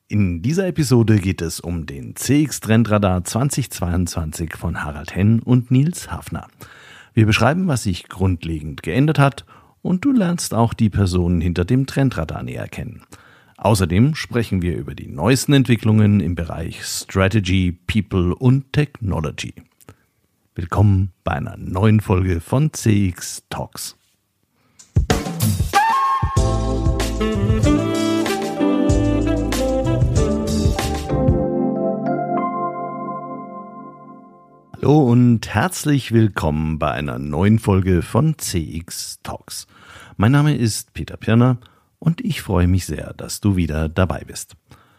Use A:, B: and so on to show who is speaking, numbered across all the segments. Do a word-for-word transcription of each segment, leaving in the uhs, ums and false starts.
A: In dieser Episode geht es um den C X Trendradar zweitausendzweiundzwanzig von Harald Henn und Nils Hafner. Wir beschreiben, was sich grundlegend geändert hat, und du lernst auch die Personen hinter dem Trendradar näher kennen. Außerdem sprechen wir über die neuesten Entwicklungen im Bereich Strategy, People und Technology. Willkommen bei einer neuen Folge von C X Talks. Hallo und herzlich willkommen bei einer neuen Folge von C X Talks. Mein Name ist Peter Pirner und ich freue mich sehr, dass du wieder dabei bist.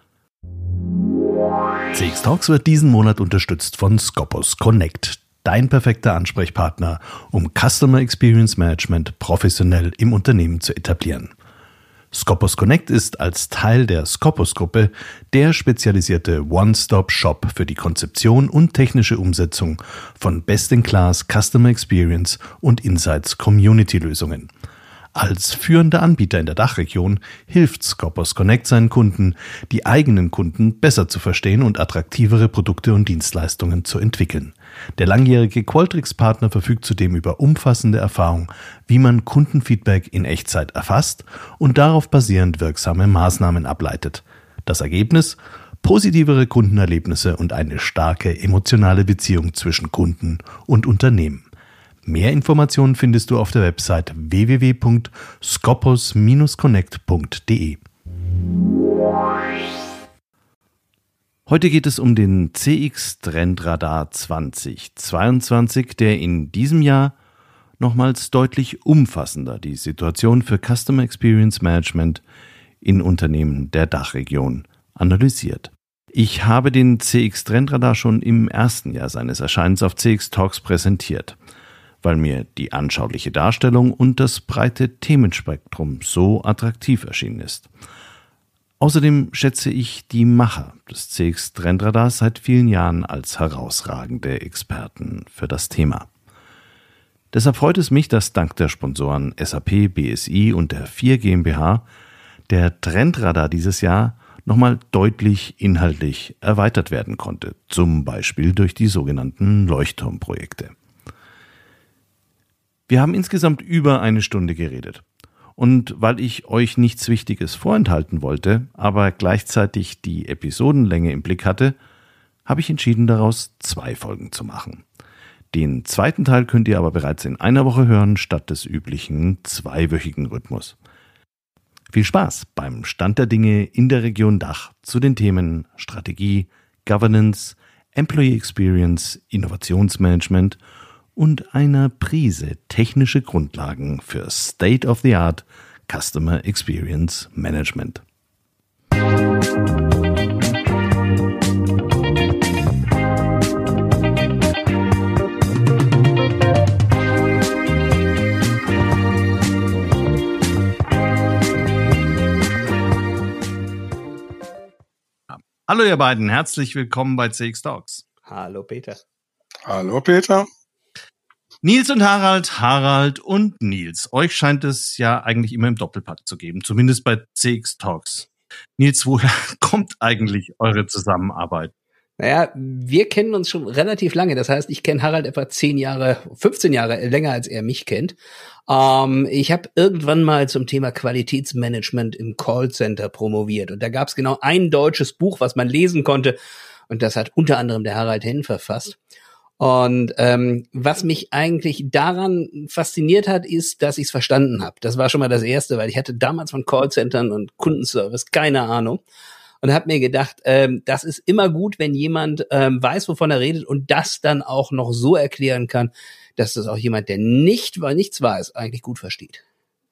A: C X Talks wird diesen Monat unterstützt von Scopus Connect, dein perfekter Ansprechpartner, um Customer Experience Management professionell im Unternehmen zu etablieren. Scopus Connect ist als Teil der Scopus-Gruppe der spezialisierte One-Stop-Shop für die Konzeption und technische Umsetzung von Best-in-Class Customer Experience und Insights Community-Lösungen. Als führender Anbieter in der Dachregion hilft Scopus Connect seinen Kunden, die eigenen Kunden besser zu verstehen und attraktivere Produkte und Dienstleistungen zu entwickeln. Der langjährige Qualtrics-Partner verfügt zudem über umfassende Erfahrung, wie man Kundenfeedback in Echtzeit erfasst und darauf basierend wirksame Maßnahmen ableitet. Das Ergebnis? Positivere Kundenerlebnisse und eine starke emotionale Beziehung zwischen Kunden und Unternehmen. Mehr Informationen findest du auf der Website w w w punkt scopus dash connect punkt d e. Heute geht es um den C X Trendradar zweitausendzweiundzwanzig, der in diesem Jahr nochmals deutlich umfassender die Situation für Customer Experience Management in Unternehmen der Dachregion analysiert. Ich habe den C X Trendradar schon im ersten Jahr seines Erscheinens auf C X Talks präsentiert, weil mir die anschauliche Darstellung und das breite Themenspektrum so attraktiv erschienen ist. Außerdem schätze ich die Macher des C X Trendradars seit vielen Jahren als herausragende Experten für das Thema. Deshalb freut es mich, dass dank der Sponsoren S A P, B S I und der vier GmbH der Trendradar dieses Jahr nochmal deutlich inhaltlich erweitert werden konnte, zum Beispiel durch die sogenannten Leuchtturmprojekte. Wir haben insgesamt über eine Stunde geredet. Und weil ich euch nichts Wichtiges vorenthalten wollte, aber gleichzeitig die Episodenlänge im Blick hatte, habe ich entschieden, daraus zwei Folgen zu machen. Den zweiten Teil könnt ihr aber bereits in einer Woche hören, statt des üblichen zweiwöchigen Rhythmus. Viel Spaß beim Stand der Dinge in der Region Dach zu den Themen Strategie, Governance, Employee Experience, Innovationsmanagement und einer Prise technische Grundlagen für State-of-the-Art Customer Experience Management. Hallo ihr beiden, herzlich willkommen bei C X Talks.
B: Hallo Peter.
C: Hallo Peter.
A: Nils und Harald, Harald und Nils. Euch scheint es ja eigentlich immer im Doppelpack zu geben, zumindest bei C X Talks. Nils, woher kommt eigentlich eure Zusammenarbeit?
B: Naja, wir kennen uns schon relativ lange. Das heißt, ich kenne Harald etwa zehn Jahre, fünfzehn Jahre länger, als er mich kennt. Ähm, ich habe irgendwann mal zum Thema Qualitätsmanagement im Callcenter promoviert. Und da gab es genau ein deutsches Buch, was man lesen konnte. Und das hat unter anderem der Harald Henn verfasst. Und ähm, was mich eigentlich daran fasziniert hat, ist, dass ich es verstanden habe. Das war schon mal das Erste, weil ich hatte damals von Callcentern und Kundenservice keine Ahnung und habe mir gedacht, ähm, das ist immer gut, wenn jemand ähm, weiß, wovon er redet und das dann auch noch so erklären kann, dass das auch jemand, der nicht, weil nichts weiß, eigentlich gut versteht.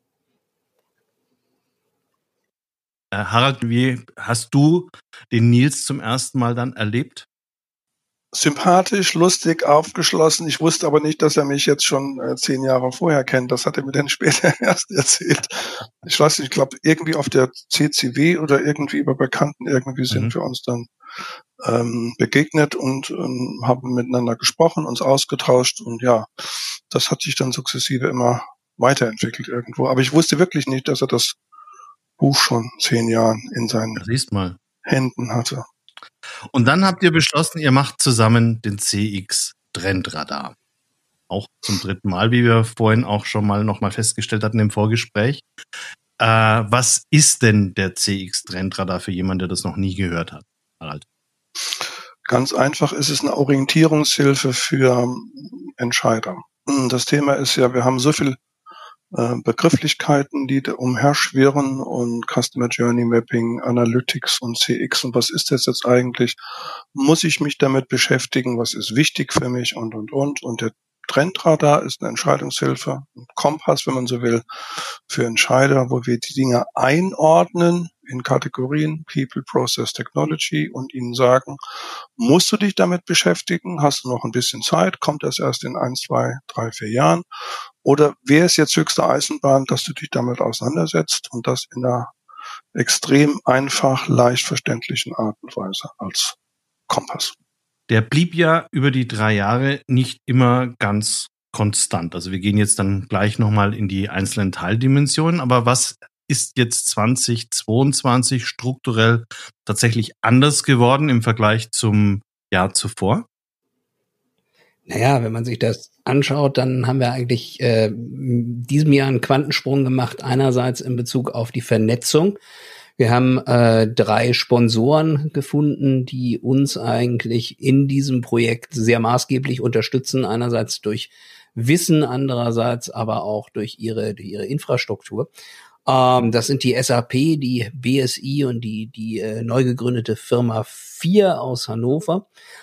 A: Äh, Harald, wie hast du den Nils zum ersten Mal dann erlebt?
C: Sympathisch, lustig, aufgeschlossen. Ich wusste aber nicht, dass er mich jetzt schon äh, zehn Jahre vorher kennt. Das hat er mir dann später erst erzählt. Ich weiß nicht, ich glaube, irgendwie auf der C C W oder irgendwie über Bekannten irgendwie sind mhm. wir uns dann ähm, begegnet und ähm, haben miteinander gesprochen, uns ausgetauscht und ja, das hat sich dann sukzessive immer weiterentwickelt irgendwo. Aber ich wusste wirklich nicht, dass er das Buch schon zehn Jahren in seinen
A: Siehst mal.
C: Händen hatte.
A: Und dann habt ihr beschlossen, ihr macht zusammen den C X Trendradar. Auch zum dritten Mal, wie wir vorhin auch schon mal noch mal festgestellt hatten im Vorgespräch. Äh, was ist denn der C X Trendradar für jemanden, der das noch nie gehört hat, Harald?
C: Ganz einfach ist es eine Orientierungshilfe für Entscheider. Das Thema ist ja, wir haben so viel äh, Begrifflichkeiten, die da umherschwirren und Customer Journey Mapping, Analytics und C X und was ist das jetzt eigentlich? Muss ich mich damit beschäftigen? Was ist wichtig für mich und, und, und? Und der Trendradar ist eine Entscheidungshilfe, ein Kompass, wenn man so will, für Entscheider, wo wir die Dinge einordnen in Kategorien People, Process, Technology und ihnen sagen, musst du dich damit beschäftigen? Hast du noch ein bisschen Zeit? Kommt das erst in ein, zwei, drei, vier Jahren? Oder wäre es jetzt höchste Eisenbahn, dass du dich damit auseinandersetzt und das in einer extrem einfach, leicht verständlichen Art und Weise als Kompass?
A: Der blieb ja über die drei Jahre nicht immer ganz konstant. Also wir gehen jetzt dann gleich nochmal in die einzelnen Teildimensionen. Aber was ist jetzt zwanzig zweiundzwanzig strukturell tatsächlich anders geworden im Vergleich zum Jahr zuvor?
B: Naja, wenn man sich das anschaut, dann haben wir eigentlich äh, in diesem Jahr einen Quantensprung gemacht. Einerseits in Bezug auf die Vernetzung. Wir haben äh, drei Sponsoren gefunden, die uns eigentlich in diesem Projekt sehr maßgeblich unterstützen. Einerseits durch Wissen, andererseits aber auch durch ihre, durch ihre Infrastruktur. Ähm, das sind die S A P, die B S I und die, die äh, neu gegründete Firma vier aus Hannover.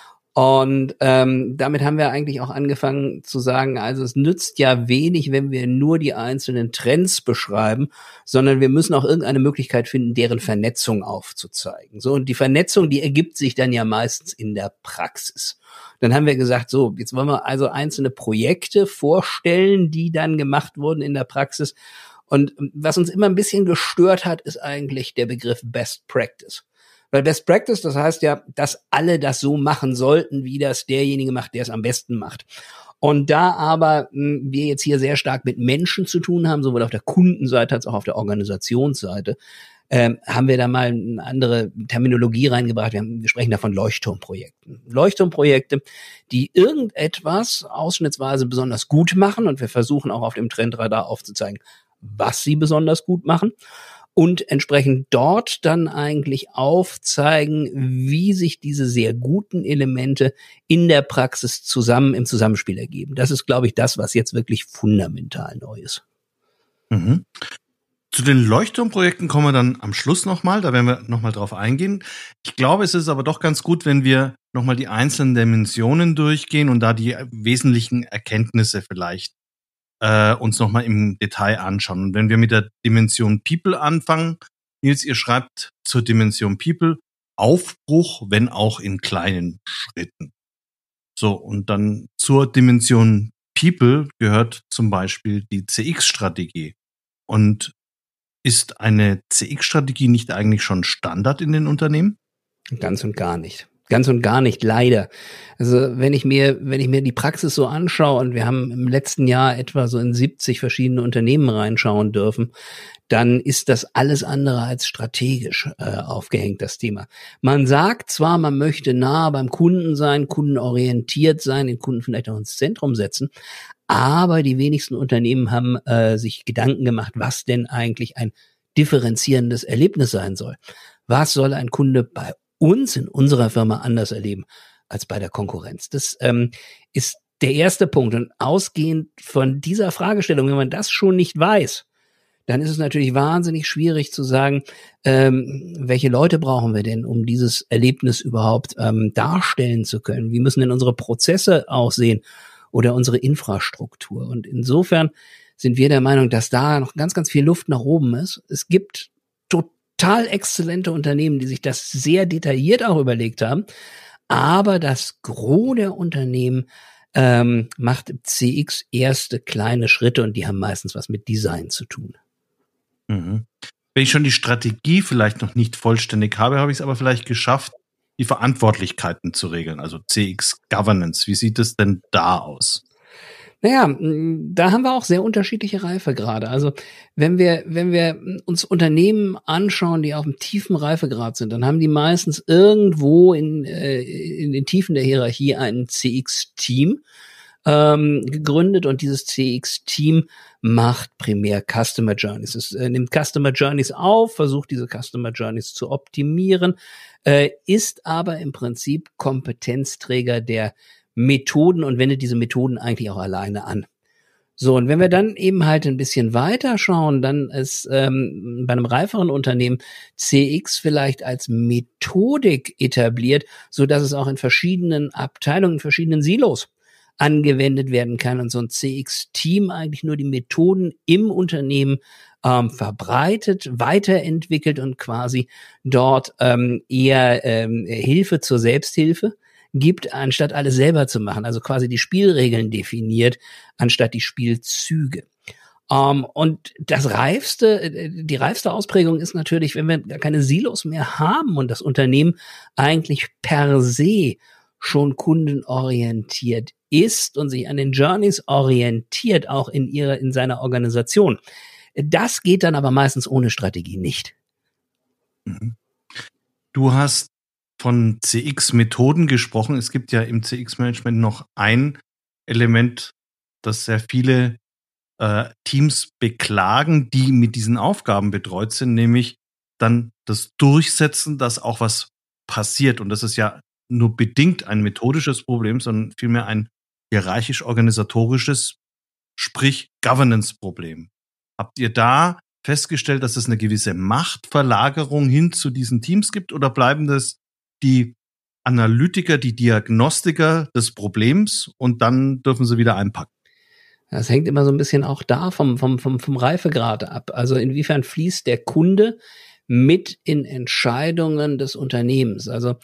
B: Und ähm, damit haben wir eigentlich auch angefangen zu sagen, also es nützt ja wenig, wenn wir nur die einzelnen Trends beschreiben, sondern wir müssen auch irgendeine Möglichkeit finden, deren Vernetzung aufzuzeigen. So, und die Vernetzung, die ergibt sich dann ja meistens in der Praxis. Dann haben wir gesagt, so, jetzt wollen wir also einzelne Projekte vorstellen, die dann gemacht wurden in der Praxis. Und was uns immer ein bisschen gestört hat, ist eigentlich der Begriff Best Practice. Weil Best Practice, das heißt ja, dass alle das so machen sollten, wie das derjenige macht, der es am besten macht. Und da aber mh, wir jetzt hier sehr stark mit Menschen zu tun haben, sowohl auf der Kundenseite als auch auf der Organisationsseite, ähm, haben wir da mal eine andere Terminologie reingebracht. Wir, haben, wir sprechen da von Leuchtturmprojekten. Leuchtturmprojekte, die irgendetwas ausschnittsweise besonders gut machen, und wir versuchen auch auf dem Trendradar aufzuzeigen, was sie besonders gut machen. Und entsprechend dort dann eigentlich aufzeigen, wie sich diese sehr guten Elemente in der Praxis zusammen im Zusammenspiel ergeben. Das ist, glaube ich, das, was jetzt wirklich fundamental neu ist.
A: Mhm. Zu den Leuchtturmprojekten kommen wir dann am Schluss nochmal, da werden wir nochmal drauf eingehen. Ich glaube, es ist aber doch ganz gut, wenn wir nochmal die einzelnen Dimensionen durchgehen und da die wesentlichen Erkenntnisse vielleicht äh, uns nochmal im Detail anschauen. Und wenn wir mit der Dimension People anfangen, Nils, ihr schreibt zur Dimension People Aufbruch, wenn auch in kleinen Schritten. So, und dann zur Dimension People gehört zum Beispiel die C X-Strategie. Und ist eine C X-Strategie nicht eigentlich schon Standard in den Unternehmen?
B: Ganz und gar nicht. Ganz und gar nicht, leider. Also wenn ich mir, wenn ich mir die Praxis so anschaue, und wir haben im letzten Jahr etwa so in siebzig verschiedene Unternehmen reinschauen dürfen, dann ist das alles andere als strategisch äh, aufgehängt, das Thema. Man sagt zwar, man möchte nah beim Kunden sein, kundenorientiert sein, den Kunden vielleicht auch ins Zentrum setzen, aber die wenigsten Unternehmen haben äh, sich Gedanken gemacht, was denn eigentlich ein differenzierendes Erlebnis sein soll. Was soll ein Kunde bei uns in unserer Firma anders erleben als bei der Konkurrenz? Das ähm, ist der erste Punkt. Und ausgehend von dieser Fragestellung, wenn man das schon nicht weiß, dann ist es natürlich wahnsinnig schwierig zu sagen, ähm, welche Leute brauchen wir denn, um dieses Erlebnis überhaupt ähm, darstellen zu können? Wie müssen denn unsere Prozesse aussehen oder unsere Infrastruktur? Und insofern sind wir der Meinung, dass da noch ganz, ganz viel Luft nach oben ist. Es gibt total exzellente Unternehmen, die sich das sehr detailliert auch überlegt haben. Aber das Gros der Unternehmen ähm, macht im C X erste kleine Schritte, und die haben meistens was mit Design zu tun.
A: Mhm. Wenn ich schon die Strategie vielleicht noch nicht vollständig habe, habe ich es aber vielleicht geschafft, die Verantwortlichkeiten zu regeln, also C X Governance. Wie sieht es denn da aus?
B: Naja, da haben wir auch sehr unterschiedliche Reifegrade. Also wenn wir wenn wir uns Unternehmen anschauen, die auf einem tiefen Reifegrad sind, dann haben die meistens irgendwo in äh, in den Tiefen der Hierarchie ein C X-Team ähm, gegründet, und dieses C X-Team macht primär Customer Journeys. Es äh, nimmt Customer Journeys auf, versucht diese Customer Journeys zu optimieren, äh, ist aber im Prinzip Kompetenzträger der Methoden und wendet diese Methoden eigentlich auch alleine an. So, und wenn wir dann eben halt ein bisschen weiter schauen, dann ist ähm, bei einem reiferen Unternehmen C X vielleicht als Methodik etabliert, so dass es auch in verschiedenen Abteilungen, in verschiedenen Silos angewendet werden kann, und so ein C X-Team eigentlich nur die Methoden im Unternehmen ähm, verbreitet, weiterentwickelt und quasi dort ähm, eher ähm, Hilfe zur Selbsthilfe gibt, anstatt alles selber zu machen, also quasi die Spielregeln definiert, anstatt die Spielzüge. Um, und das reifste, die reifste Ausprägung ist natürlich, wenn wir gar keine Silos mehr haben und das Unternehmen eigentlich per se schon kundenorientiert ist und sich an den Journeys orientiert, auch in ihrer, in seiner Organisation. Das geht dann aber meistens ohne Strategie nicht.
A: Du hast von C X-Methoden gesprochen. Es gibt ja im C X-Management noch ein Element, das sehr viele äh, Teams beklagen, die mit diesen Aufgaben betreut sind, nämlich dann das Durchsetzen, dass auch was passiert. Und das ist ja nur bedingt ein methodisches Problem, sondern vielmehr ein hierarchisch-organisatorisches, sprich Governance-Problem. Habt ihr da festgestellt, dass es eine gewisse Machtverlagerung hin zu diesen Teams gibt, oder bleiben das die Analytiker, die Diagnostiker des Problems, und dann dürfen sie wieder einpacken?
B: Das hängt immer so ein bisschen auch da vom, vom, vom, vom Reifegrad ab. Also inwiefern fließt der Kunde mit in Entscheidungen des Unternehmens? Also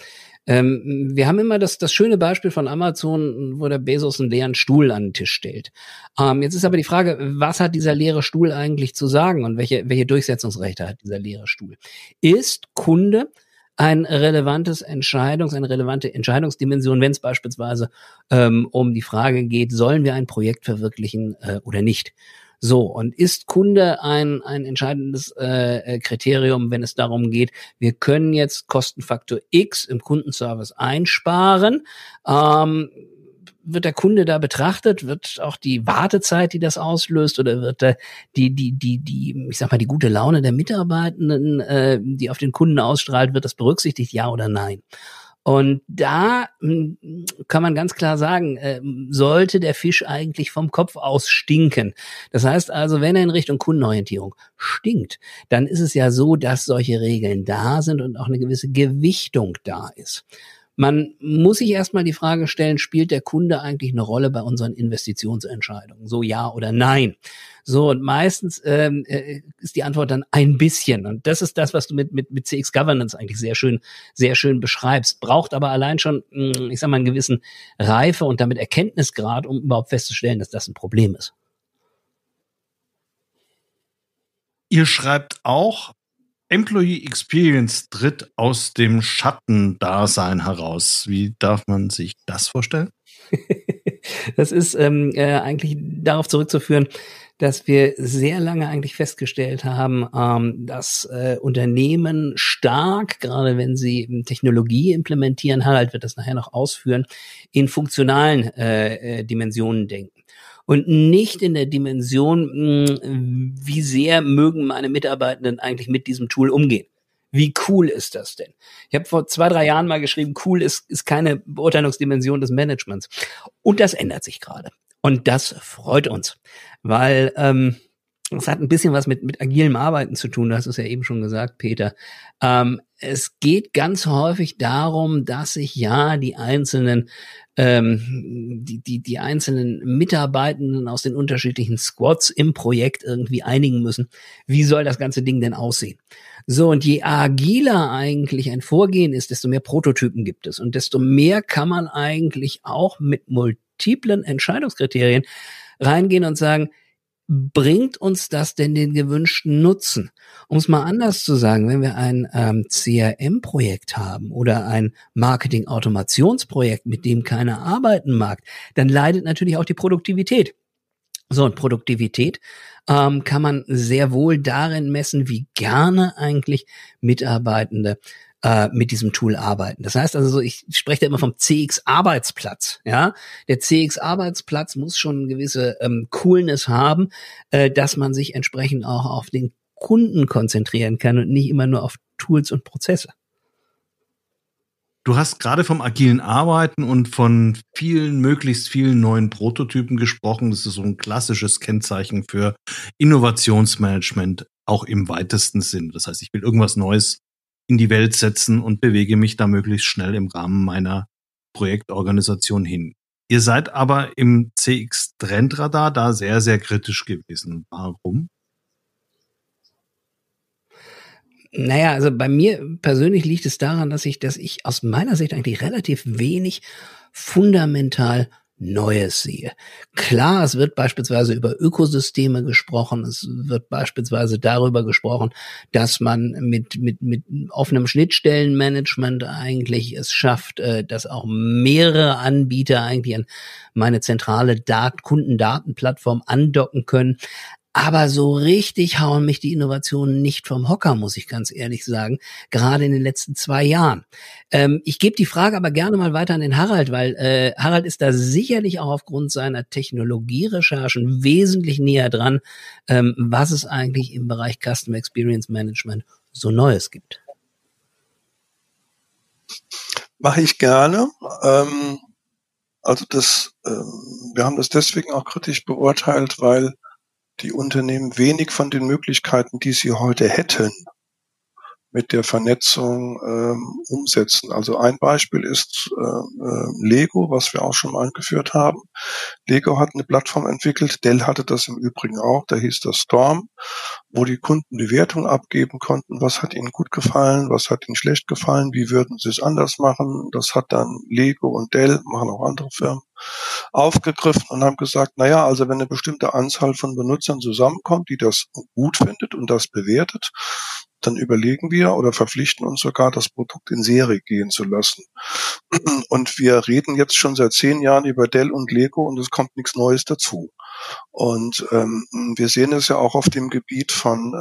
B: ähm, wir haben immer das, das schöne Beispiel von Amazon, wo der Bezos einen leeren Stuhl an den Tisch stellt. Ähm, jetzt ist aber die Frage, was hat dieser leere Stuhl eigentlich zu sagen und welche, welche Durchsetzungsrechte hat dieser leere Stuhl? Ist Kunde ein relevantes Entscheidungs, eine relevante Entscheidungsdimension, wenn es beispielsweise ähm, um die Frage geht, sollen wir ein Projekt verwirklichen äh, oder nicht? So, und ist Kunde ein ein entscheidendes äh, Kriterium, wenn es darum geht, wir können jetzt Kostenfaktor X im Kundenservice einsparen? Ähm, wird der Kunde da betrachtet? Wird auch die Wartezeit, die das auslöst, oder wird da die, die, die, die, ich sag mal, die gute Laune der Mitarbeitenden, äh, die auf den Kunden ausstrahlt, wird das berücksichtigt, ja oder nein? Und da mh, kann man ganz klar sagen, äh, sollte der Fisch eigentlich vom Kopf aus stinken. Das heißt also, wenn er in Richtung Kundenorientierung stinkt, dann ist es ja so, dass solche Regeln da sind und auch eine gewisse Gewichtung da ist. Man muss sich erstmal die Frage stellen, spielt der Kunde eigentlich eine Rolle bei unseren Investitionsentscheidungen? So ja oder nein? So, und meistens ähm, ist die Antwort dann ein bisschen. Und das ist das, was du mit mit mit C X Governance eigentlich sehr schön sehr schön beschreibst. Braucht aber allein schon, ich sag mal, einen gewissen Reife und damit Erkenntnisgrad, um überhaupt festzustellen, dass das ein Problem ist.
A: Ihr schreibt auch, Employee Experience tritt aus dem Schattendasein heraus. Wie darf man sich das vorstellen?
B: Das ist ähm, äh, eigentlich darauf zurückzuführen, dass wir sehr lange eigentlich festgestellt haben, ähm, dass äh, Unternehmen stark, gerade wenn sie Technologie implementieren, Harald wird das nachher noch ausführen, in funktionalen äh, äh, Dimensionen denken. Und nicht in der Dimension, mh, wie sehr mögen meine Mitarbeitenden eigentlich mit diesem Tool umgehen. Wie cool ist das denn? Ich habe vor zwei, drei Jahren mal geschrieben, cool ist, ist keine Beurteilungsdimension des Managements. Und das ändert sich gerade. Und das freut uns, weil ähm, das hat ein bisschen was mit mit agilem Arbeiten zu tun. Du hast es ja eben schon gesagt, Peter. Ähm, es geht ganz häufig darum, dass sich ja die einzelnen ähm, die die die einzelnen Mitarbeitenden aus den unterschiedlichen Squads im Projekt irgendwie einigen müssen. Wie soll das ganze Ding denn aussehen? So, und je agiler eigentlich ein Vorgehen ist, desto mehr Prototypen gibt es und desto mehr kann man eigentlich auch mit multiplen Entscheidungskriterien reingehen und sagen, bringt uns das denn den gewünschten Nutzen? Um es mal anders zu sagen, wenn wir ein ähm, C R M-Projekt haben oder ein Marketing-Automationsprojekt, mit dem keiner arbeiten mag, dann leidet natürlich auch die Produktivität. So, und Produktivität ähm, kann man sehr wohl darin messen, wie gerne eigentlich Mitarbeitende äh, mit diesem Tool arbeiten. Das heißt also, so, ich spreche da immer vom C X-Arbeitsplatz. Ja, der C X-Arbeitsplatz muss schon eine gewisse ähm, Coolness haben, äh, dass man sich entsprechend auch auf den Kunden konzentrieren kann und nicht immer nur auf Tools und Prozesse.
A: Du hast gerade vom agilen Arbeiten und von vielen, möglichst vielen neuen Prototypen gesprochen. Das ist so ein klassisches Kennzeichen für Innovationsmanagement, auch im weitesten Sinn. Das heißt, ich will irgendwas Neues in die Welt setzen und bewege mich da möglichst schnell im Rahmen meiner Projektorganisation hin. Ihr seid aber im C X-Trendradar da sehr, sehr kritisch gewesen. Warum?
B: Naja, also bei mir persönlich liegt es daran, dass ich, dass ich aus meiner Sicht eigentlich relativ wenig fundamental Neues sehe. Klar, es wird beispielsweise über Ökosysteme gesprochen, es wird beispielsweise darüber gesprochen, dass man mit mit mit offenem Schnittstellenmanagement eigentlich es schafft, äh, dass auch mehrere Anbieter eigentlich an meine zentrale Dat- Kundendatenplattform andocken können. Aber so richtig hauen mich die Innovationen nicht vom Hocker, muss ich ganz ehrlich sagen, gerade in den letzten zwei Jahren. Ähm, ich gebe die Frage aber gerne mal weiter an den Harald, weil äh, Harald ist da sicherlich auch aufgrund seiner Technologierecherchen wesentlich näher dran, ähm, was es eigentlich im Bereich Customer Experience Management so Neues gibt.
C: Mache ich gerne. Ähm, also das, ähm, wir haben das deswegen auch kritisch beurteilt, weil die Unternehmen wenig von den Möglichkeiten, die sie heute hätten, mit der Vernetzung ähm, umsetzen. Also ein Beispiel ist äh, äh, Lego, was wir auch schon mal eingeführt haben. Lego hat eine Plattform entwickelt, Dell hatte das im Übrigen auch, da hieß das Storm, wo die Kunden Bewertungen abgeben konnten, was hat ihnen gut gefallen, was hat ihnen schlecht gefallen, wie würden sie es anders machen. Das hat dann Lego und Dell, machen auch andere Firmen, aufgegriffen und haben gesagt, naja, also wenn eine bestimmte Anzahl von Benutzern zusammenkommt, die das gut findet und das bewertet, dann überlegen wir oder verpflichten uns sogar, das Produkt in Serie gehen zu lassen. Und wir reden jetzt schon seit zehn Jahren über Dell und Lego und es kommt nichts Neues dazu. Und ähm, wir sehen es ja auch auf dem Gebiet von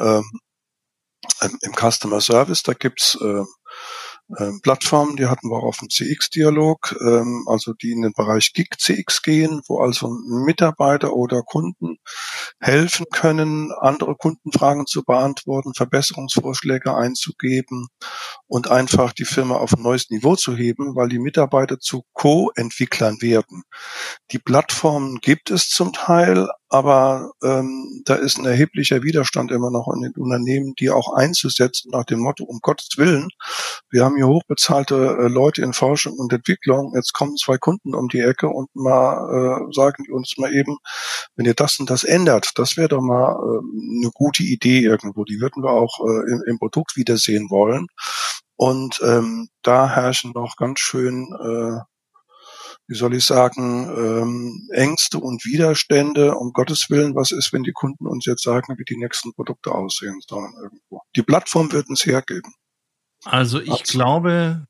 C: ähm, im Customer Service, da gibt's äh, ähm, Plattformen, die hatten wir auch auf dem C X-Dialog, ähm, also die in den Bereich Gig C X gehen, wo also Mitarbeiter oder Kunden helfen können, andere Kundenfragen zu beantworten, Verbesserungsvorschläge einzugeben und einfach die Firma auf ein neues Niveau zu heben, weil die Mitarbeiter zu Co-Entwicklern werden. Die Plattformen gibt es zum Teil, aber ähm, da ist ein erheblicher Widerstand immer noch in den Unternehmen, die auch einzusetzen nach dem Motto, um Gottes Willen, wir haben hier hochbezahlte äh, Leute in Forschung und Entwicklung, jetzt kommen zwei Kunden um die Ecke und mal äh, sagen die uns mal eben, wenn ihr das und das ändert, das wäre doch mal äh, eine gute Idee irgendwo, die würden wir auch äh, im, im Produkt wiedersehen wollen. Und ähm, da herrschen noch ganz schön äh, wie soll ich sagen, ähm, Ängste und Widerstände. Um Gottes Willen, was ist, wenn die Kunden uns jetzt sagen, wie die nächsten Produkte aussehen sollen irgendwo? Die Plattform wird uns hergeben.
A: Also ich Absolut. glaube,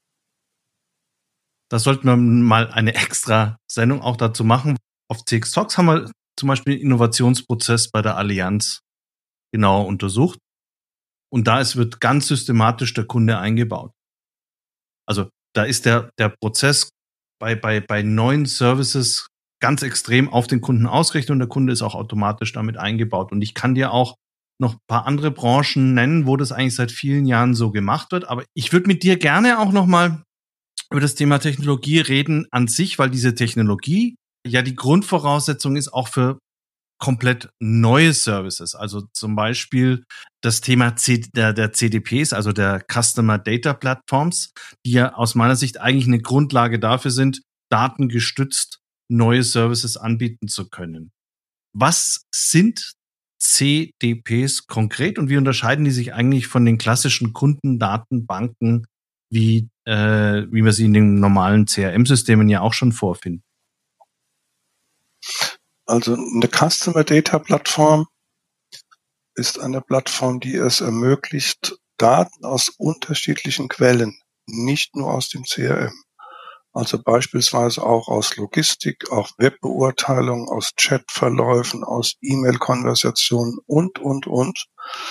A: da sollten wir mal eine extra Sendung auch dazu machen. Auf C X Talks haben wir zum Beispiel den Innovationsprozess bei der Allianz genauer untersucht. Und da ist, wird ganz systematisch der Kunde eingebaut. Also da ist der, der Prozess bei, bei, bei neuen Services ganz extrem auf den Kunden ausgerichtet und der Kunde ist auch automatisch damit eingebaut. Und ich kann dir auch noch ein paar andere Branchen nennen, wo das eigentlich seit vielen Jahren so gemacht wird. Aber ich würde mit dir gerne auch noch mal über das Thema Technologie reden an sich, weil diese Technologie ja die Grundvoraussetzung ist auch für komplett neue Services. Also zum Beispiel das Thema C- der, der C D Ps, also der Customer Data Platforms, die ja aus meiner Sicht eigentlich eine Grundlage dafür sind, datengestützt neue Services anbieten zu können. Was sind C D Ps konkret und wie unterscheiden die sich eigentlich von den klassischen Kundendatenbanken, wie, äh, wie wir sie in den normalen C R M-Systemen ja auch schon vorfinden?
C: Also eine Customer Data Plattform ist eine Plattform, die es ermöglicht, Daten aus unterschiedlichen Quellen, nicht nur aus dem C R M, Also beispielsweise auch aus Logistik, auch Webbeurteilung, aus Chatverläufen, aus E-Mail-Konversationen und, und, und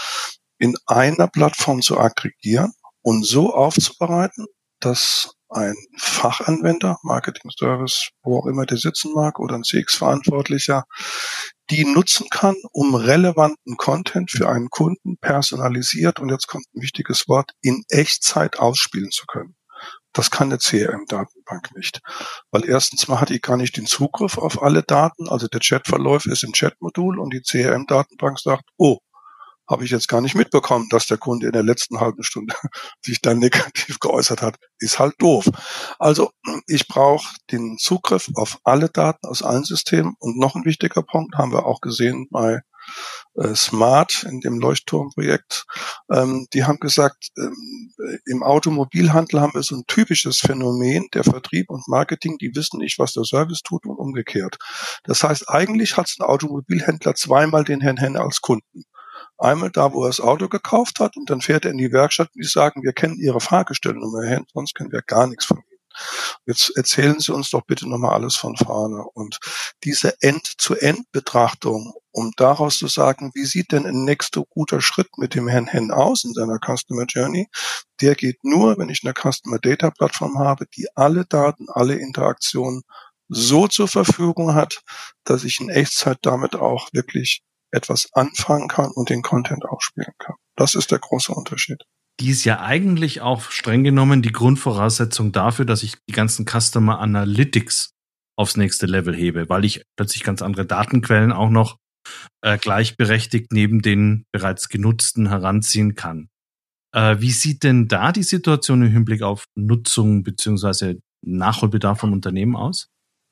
C: in einer Plattform zu aggregieren und so aufzubereiten, dass ein Fachanwender, Marketing-Service, wo auch immer der sitzen mag, oder ein C X-Verantwortlicher, die nutzen kann, um relevanten Content für einen Kunden personalisiert, und jetzt kommt ein wichtiges Wort, in Echtzeit ausspielen zu können. Das kann eine C R M-Datenbank nicht. Weil erstens mal hat die gar nicht den Zugriff auf alle Daten, also der Chatverlauf ist im Chatmodul und die C R M-Datenbank sagt, oh, habe ich jetzt gar nicht mitbekommen, dass der Kunde in der letzten halben Stunde sich dann negativ geäußert hat. Ist halt doof. Also ich brauche den Zugriff auf alle Daten aus allen Systemen. Und noch ein wichtiger Punkt, haben wir auch gesehen bei äh, Smart in dem Leuchtturmprojekt. Ähm, die haben gesagt, ähm, im Automobilhandel haben wir so ein typisches Phänomen, der Vertrieb und Marketing, die wissen nicht, was der Service tut und umgekehrt. Das heißt, eigentlich hat ein Automobilhändler zweimal den Herrn Henne als Kunden. Einmal da, wo er das Auto gekauft hat, und dann fährt er in die Werkstatt und die sagen, wir kennen Ihre Fahrgestellnummer, sonst kennen wir gar nichts von Ihnen. Jetzt erzählen Sie uns doch bitte nochmal alles von vorne. Und diese End-zu-End-Betrachtung, um daraus zu sagen, wie sieht denn ein nächster guter Schritt mit dem Herrn Henn aus in seiner Customer Journey, der geht nur, wenn ich eine Customer Data Plattform habe, die alle Daten, alle Interaktionen so zur Verfügung hat, dass ich in Echtzeit damit auch wirklich etwas anfangen kann und den Content auch spielen kann. Das ist der große Unterschied.
A: Die ist ja eigentlich auch streng genommen die Grundvoraussetzung dafür, dass ich die ganzen Customer Analytics aufs nächste Level hebe, weil ich plötzlich ganz andere Datenquellen auch noch äh, gleichberechtigt neben den bereits genutzten heranziehen kann. Äh, wie sieht denn da die Situation im Hinblick auf Nutzung bzw. Nachholbedarf von Unternehmen aus?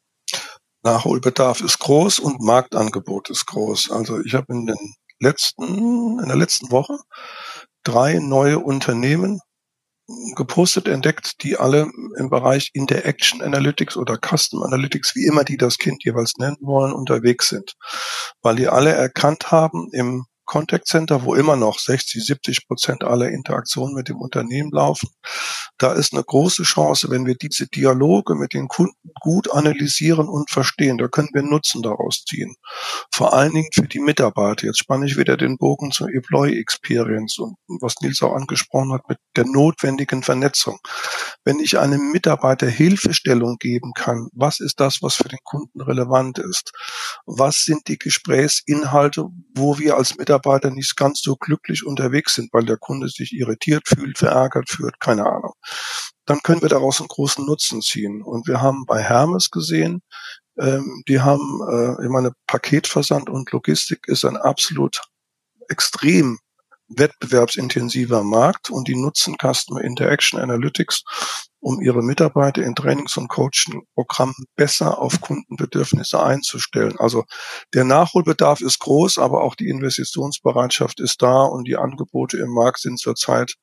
C: Nachholbedarf ist groß und Marktangebot ist groß. Also ich habe in den letzten, in der letzten Woche drei neue Unternehmen gepostet, entdeckt, die alle im Bereich Interaction Analytics oder Custom Analytics, wie immer die das Kind jeweils nennen wollen, unterwegs sind. Weil die alle erkannt haben im Contact Center, wo immer noch sechzig, siebzig Prozent aller Interaktionen mit dem Unternehmen laufen. Da ist eine große Chance, wenn wir diese Dialoge mit den Kunden gut analysieren und verstehen. Da können wir Nutzen daraus ziehen. Vor allen Dingen für die Mitarbeiter. Jetzt spanne ich wieder den Bogen zur Employee Experience und was Nils auch angesprochen hat mit der notwendigen Vernetzung. Wenn ich einem Mitarbeiter Hilfestellung geben kann, was ist das, was für den Kunden relevant ist? Was sind die Gesprächsinhalte, wo wir als Mitarbeiter nicht ganz so glücklich unterwegs sind, weil der Kunde sich irritiert fühlt, verärgert fühlt, keine Ahnung. Dann können wir daraus einen großen Nutzen ziehen. Und wir haben bei Hermes gesehen, ähm, die haben, äh, ich meine, Paketversand und Logistik ist ein absolut extrem wettbewerbsintensiver Markt und die nutzen Customer Interaction Analytics, um ihre Mitarbeiter in Trainings- und Coaching-Programmen besser auf Kundenbedürfnisse einzustellen. Also der Nachholbedarf ist groß, aber auch die Investitionsbereitschaft ist da und die Angebote im Markt sind zurzeit,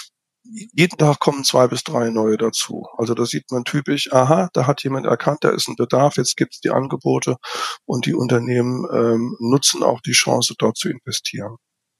C: jeden Tag kommen zwei bis drei neue dazu. Also da sieht man typisch, aha, da hat jemand erkannt, da ist ein Bedarf, jetzt gibt es die Angebote und die Unternehmen ähm, nutzen auch die Chance, dort zu investieren.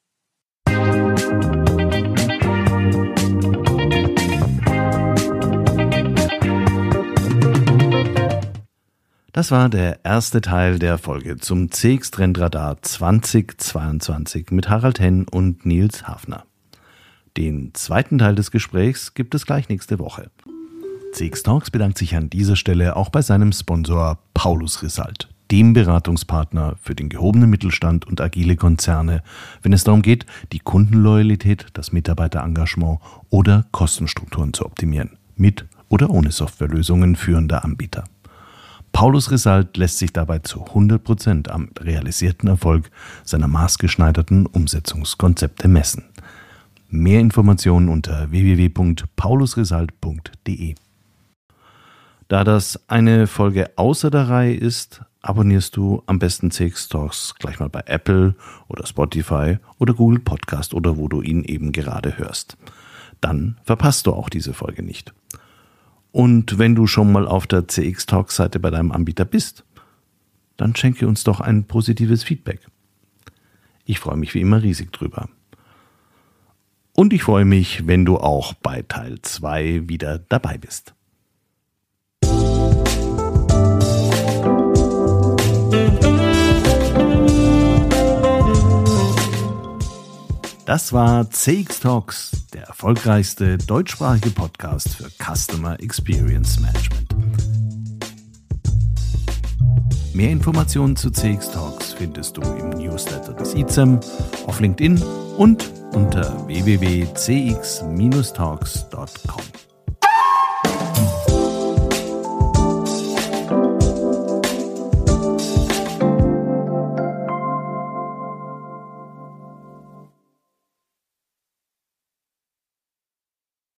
A: Das war der erste Teil der Folge zum C X Trendradar zweitausendzweiundzwanzig mit Harald Henn und Nils Hafner. Den zweiten Teil des Gesprächs gibt es gleich nächste Woche. C X Talks bedankt sich an dieser Stelle auch bei seinem Sponsor Paulus Risalt, dem Beratungspartner für den gehobenen Mittelstand und agile Konzerne, wenn es darum geht, die Kundenloyalität, das Mitarbeiterengagement oder Kostenstrukturen zu optimieren, mit oder ohne Softwarelösungen führender Anbieter. Paulus Risalt lässt sich dabei zu hundert Prozent am realisierten Erfolg seiner maßgeschneiderten Umsetzungskonzepte messen. Mehr Informationen unter w w w punkt paulus risalt punkt d e. Da das eine Folge außer der Reihe ist, abonnierst du am besten C X Talks gleich mal bei Apple oder Spotify oder Google Podcast oder wo du ihn eben gerade hörst. Dann verpasst du auch diese Folge nicht. Und wenn du schon mal auf der C X Talks Seite bei deinem Anbieter bist, dann schenke uns doch ein positives Feedback. Ich freue mich wie immer riesig drüber. Und ich freue mich, wenn du auch bei Teil zwei wieder dabei bist. Das war C X Talks, der erfolgreichste deutschsprachige Podcast für Customer Experience Management. Mehr Informationen zu C X Talks findest du im Newsletter des I Z E M, auf LinkedIn und unter w w w punkt c x Bindestrich talks punkt com.